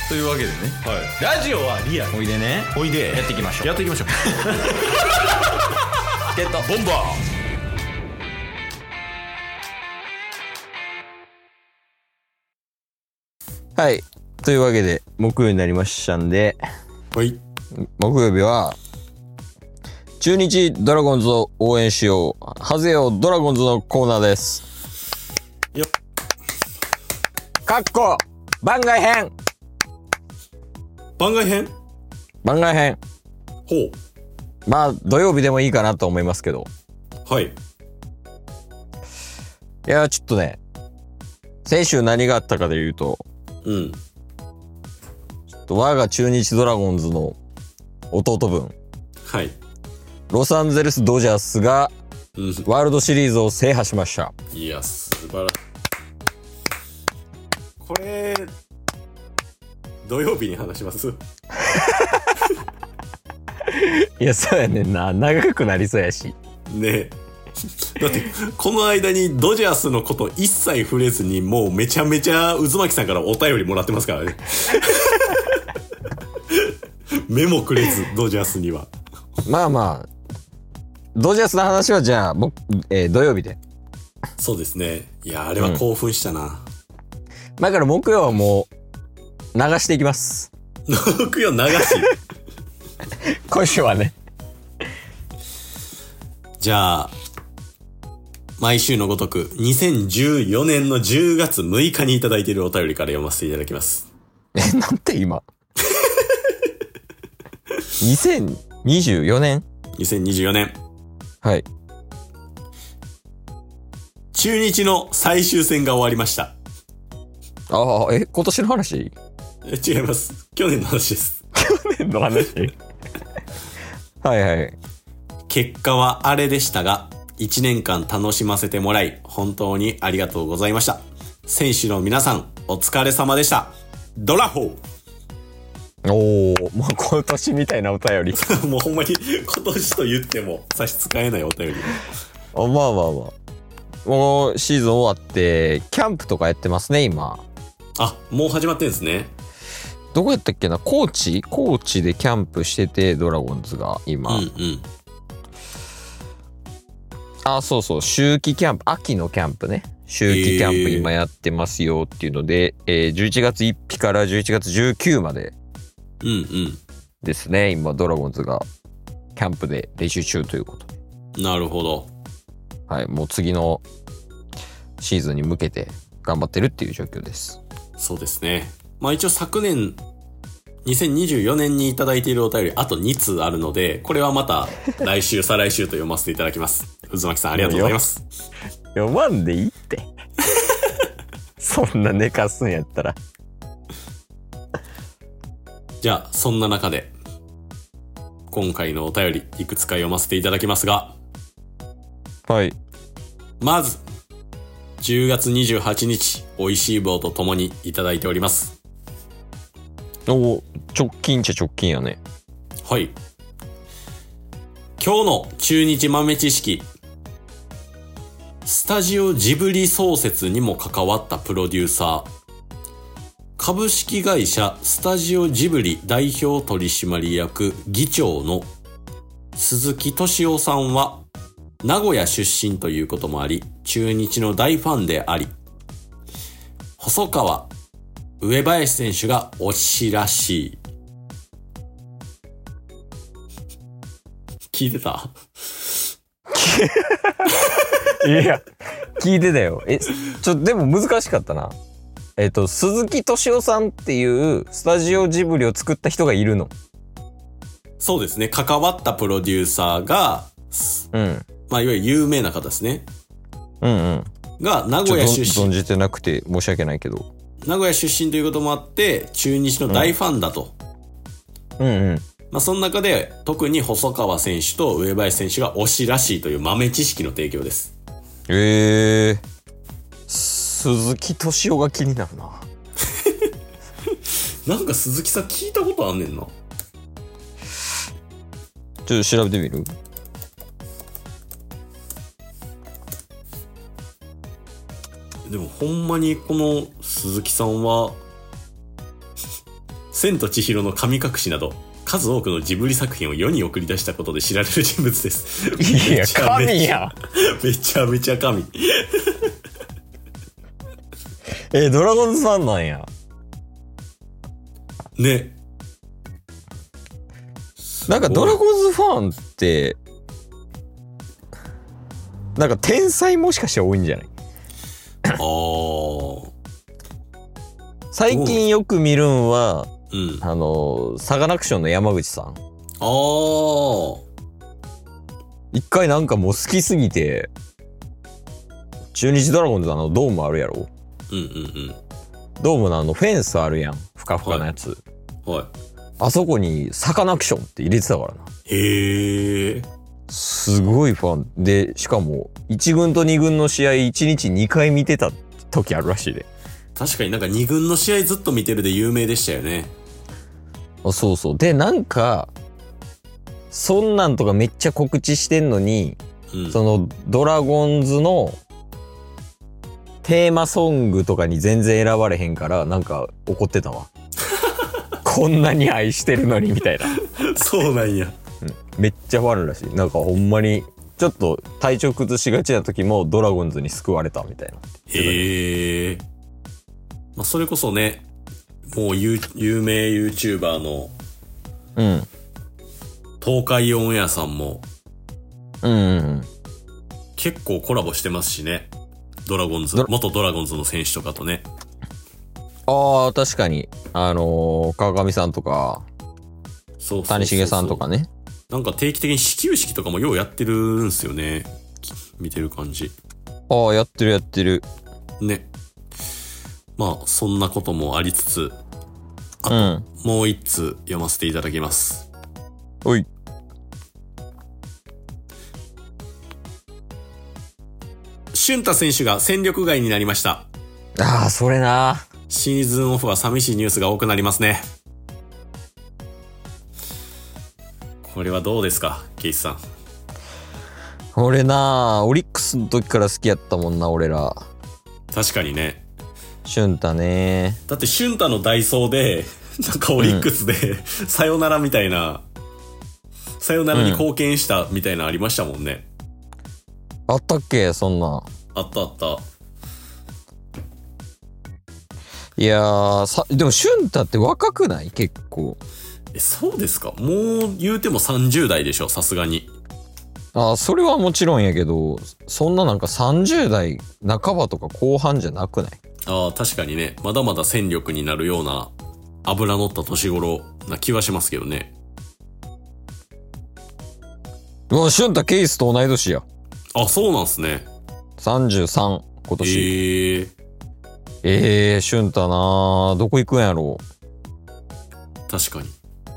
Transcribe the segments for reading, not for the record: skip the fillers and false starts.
というわけでね、 はい、ラジオはリアル。 おいでね、 おいでやっていきましょう。 やっていきましょうゲットボンバー。はい。というわけで、木曜になりましたんで、 はい、 木曜日は、中日ドラゴンズを応援しよう。ハゼよドラゴンズのコーナーです。 よっ。 かっこ番外編。 番外編。 番外編。 ほまあ、土曜日でもいいかなと思いますけど。 う。はい。 いや、ちょっとね、先週何があったかで言うと、 うん。 我が中日ドラゴンズの弟分、 はい。 ロサンゼルスドジャースがうん。 ワールドシリーズを制覇しました。 いや、素晴らしい。これ、土曜日に話します？ いや、そうやねんな。長くなりそうやし。 ね。だって、この間にドジャースのこと一切触れずに、もうめちゃめちゃ渦巻さんからお便りもらってますからね。目もくれず、ドジャースには。 まあまあ、ドジャースの話はじゃあ、土曜日で。 そうですね。いや、あれは興奮したな。 だから木曜はもう、流していきます。 木曜流し。 今週はね。 じゃあ、毎週のごとく、2014年の10月6日にいただいているお便りから読ませていただきます。 なんて今。2024年 2024年。 はい。 中日の最終戦が終わりました。 ああ、今年の話？ 違います。去年の話です。 去年の話？はいはい。 結果はあれでしたが、1年間楽しませてもらい、本当にありがとうございました。選手の皆さん、お疲れ様でした。ドラホおー、もう今年みたいなお便り。 ー。もうほんまに今年と言っても差し支えないお便り。 まあまあまあ。もうシーズン終わって、キャンプとかやってますね、今。 あ、もう始まってんですね。 どこやったっけな、高知でキャンプしてて、ドラゴンズが今。 うんうん。 あ、そうそう、秋季キャンプ、秋のキャンプね。秋季キャンプ今やってますよっていうので、11月1日から11月19までうんうん。 ですね、今ドラゴンズがキャンプで練習中ということで。 なるほど。 はい、もう次のシーズンに向けて頑張ってるっていう状況です。 そうですね。まあ一応昨年、2024年にいただいているお便りあと2通あるので、これはまた来週、再来週と読ませていただきます。渦巻さんありがとうございます。 読まんでいいって。そんな寝かすんやったら。 じゃあ、そんな中で、今回のお便りいくつか読ませていただきますが、 はい。 まず、10月28日、美味しい棒とともにいただいております。 お、直近っちゃ直近やね。 はい。今日の中日豆知識。スタジオジブリ創設にも関わったプロデューサー。株式会社スタジオジブリ代表取締役議長の鈴木敏夫さんは名古屋出身ということもあり、中日の大ファンであり、細川、上林選手が推しらしい。聞いてた？ いや、聞いてたよ。でも難しかったな。鈴木敏夫さんっていうスタジオジブリを作った人がいるの。 そうですね。関わったプロデューサーが、 うん。 まあ、いわゆる有名な方ですね。 うんうん。 が、名古屋出身。 存じてなくて申し訳ないけど。 名古屋出身ということもあって、中日の大ファンだと。 うんうん。 まあ、その中で、特に細川選手と上林選手が推しらしいという豆知識の提供です。 鈴木敏夫が気になるな。 なんか鈴木さん聞いたことあんねんな。 ちょっと調べてみる？ でもほんまにこの鈴木さんは千と千尋の神隠しなど、数多くのジブリ作品を世に送り出したことで知られる人物です。 いや、神や。 めちゃめちゃ神。 ドラゴンズファンなんや。 ね。 なんかドラゴンズファンって、なんか天才もしかして多いんじゃない？ ああ。 最近よく見るんは、 うん。 サカナクションの山口さん。 ああ。 一回なんかもう好きすぎて、中日ドラゴンズのドームあるやろ？ うんうんうん。 ドームのフェンスあるやん。ふかふかなやつ。 はい。 あそこにサカナクションって入れてたからな。 へえ。 すごいファンで、しかも1軍と2軍の試合1日2回見てた時あるらしいで。 確かになんか2軍の試合ずっと見てるで有名でしたよね。 あ、そうそう。で、なんか、そんなんとかめっちゃ告知してんのに、 うん。 そのドラゴンズのテーマソングとかに全然選ばれへんから、なんか怒ってたわ。こんなに愛してるのにみたいな。 そうなんや。 めっちゃファンらしい。なんかほんまに、ちょっと体調崩しがちな時もドラゴンズに救われたみたいな。 へえ。まあ、それこそね、もう有名 YouTuber のうん。 東海オンエアさんもうんうんうん。 結構コラボしてますしね。ドラゴンズ、元ドラゴンズの選手とかとね。 ああ、確かに。川上さんとか、 そうそうそうそう。 谷繁さんとかね。 なんか定期的に始球式とかもようやってるんすよね。見てる感じ。 ああ、やってるやってる。 ね。まあ、そんなこともありつつ、あと、 うん。 もう一通読ませていただきます。 おい。 俊太選手が戦力外になりました。 ああ、それな。 シーズンオフは寂しいニュースが多くなりますね。これはどうですか、ケイスさん。 俺な、オリックスの時から好きやったもんな、俺ら。 確かにね。 俊太ね。 だって俊太のダイソーで、なんかオリックスで、さよならみたいな、さよならに貢献したみたいなありましたもんね。 あったっけ、そんなん。 あったあった。 いやー、でも俊太って若くない？結構。 そうですか？もう言うても30代でしょ、さすがに。 ああ、それはもちろんやけど、そんななんか30代半ばとか後半じゃなくない？ ああ、確かにね、まだまだ戦力になるような油乗った年頃な気はしますけどね。 もう俊太ケイスと同い年や。 あ、そうなんすね。 33、今年。俊太なー、どこ行くんやろう。 確かに。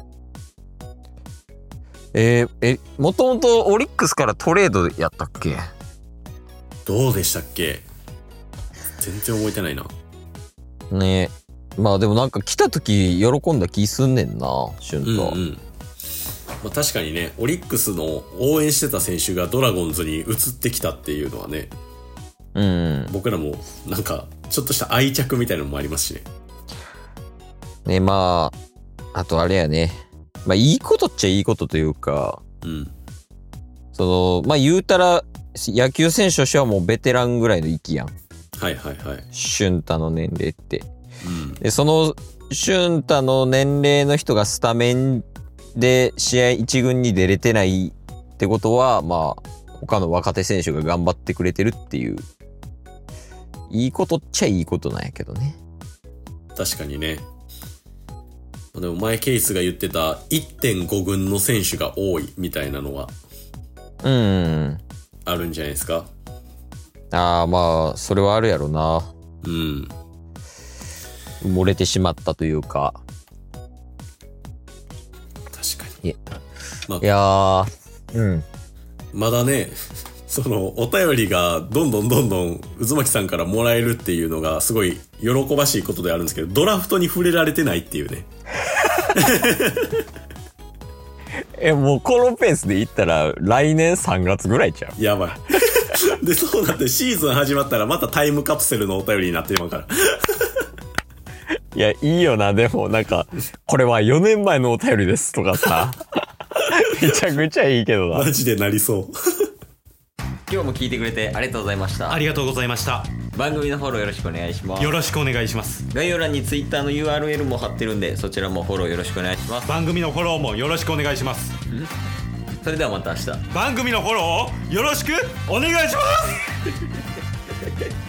もともとオリックスからトレードやったっけ？ どうでしたっけ？全然覚えてないな。 ねえ。まあでもなんか来た時喜んだ気すんねんな、俊太。 うんうん。まあ確かにね、オリックスの応援してた選手がドラゴンズに移ってきたっていうのはね、 うん。 僕らもなんかちょっとした愛着みたいなのもありますしね。 ね、まあ、あとあれやね。まあいいことっちゃいいことというか、 うん。 まあ言うたら野球選手としてはもうベテランぐらいの域やん。 はいはいはい。 俊太の年齢って。 うん。 で、その俊太の年齢の人がスタメンで試合一軍に出れてないってことは、まあ他の若手選手が頑張ってくれてるっていう、いいことっちゃいいことなんやけどね。 確かにね。でも前ケイスが言ってた 1.5 軍の選手が多いみたいなのはあるんじゃないですか。 ああ、まあそれはあるやろな。 うん。 漏れてしまったというか。 確かに。まあ、 いやー、うん。 まだね、そのお便りがどんどん渦巻さんからもらえるっていうのがすごい喜ばしいことであるんですけど、ドラフトに触れられてないっていうね。 もうこのペースでいったら来年3月ぐらいちゃう？ やばい。で、そうなってシーズン始まったらまたタイムカプセルのお便りになってるから。 いや、いいよな。でも、なんか、これは4年前のお便りですとかさ。めちゃくちゃいいけどな。 マジでなりそう。 今日も聞いてくれてありがとうございました。 ありがとうございました。 番組のフォローよろしくお願いします。 よろしくお願いします。 概要欄に Twitter の URL も貼ってるんで、そちらもフォローよろしくお願いします。 番組のフォローもよろしくお願いします。 それではまた明日。 番組のフォローをよろしくお願いします。